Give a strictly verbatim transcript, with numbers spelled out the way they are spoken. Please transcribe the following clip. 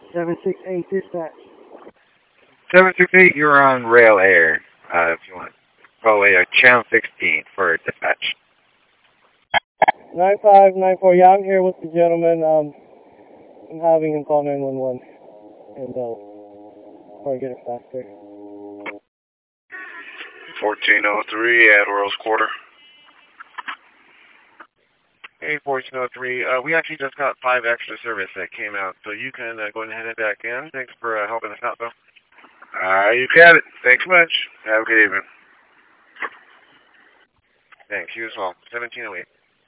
seven six eight, dispatch. seven six eight, you're on Rail Air. Uh, if you want, call a uh, channel sixteen for dispatch. nine five nine four, yeah, I'm here with the gentleman. Um, I'm having him call nine one one. And, uh, or get it faster. fourteen oh three at Rose Quarter. Hey, fourteen oh three, uh, we actually just got five extra service that came out, so you can uh, go ahead and head back in. Thanks for uh, helping us out, though. Uh, you got it. Thanks much. Have a good evening. Thanks, you as well. seventeen oh eight.